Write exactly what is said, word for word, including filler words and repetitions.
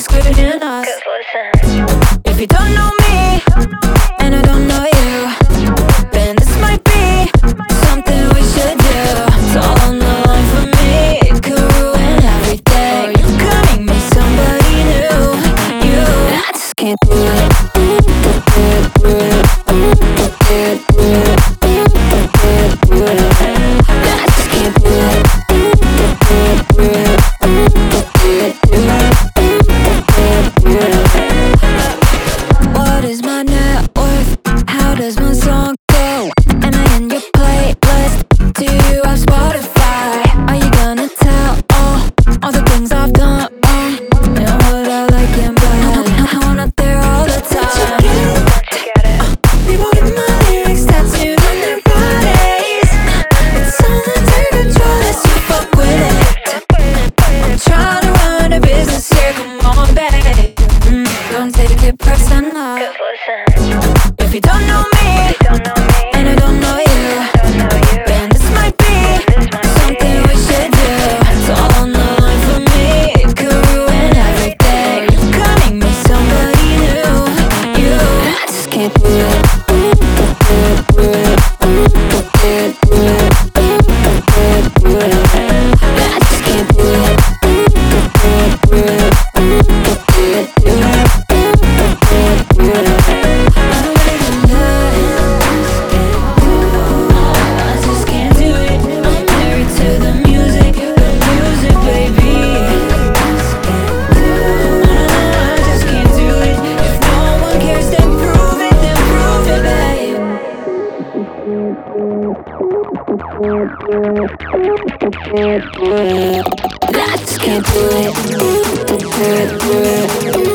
just couldn't us. If you don't know me, and I don't know you, then this might be something we should do. It's all on the line for me, it could ruin everything. You could make me somebody new. You, I just can't do it. What is my net worth? How does my song go? Am I in your playlist? Do you have Spotify? Are you gonna tell all, all the things I've done wrong? And what I like and bad, how I'm not there all the time. uh, People get my lyrics tattooed on their bodies. It's all under control as you fuck with it. I'm trying to run a business here, come on babe. mm, Don't take it personal. If you don't know me, and I don't know you, then this might be something we should do. It's all on the line for me, it could ruin everything. You could make me somebody new. You, I just can't do it. I just can't do it. I just can't do it.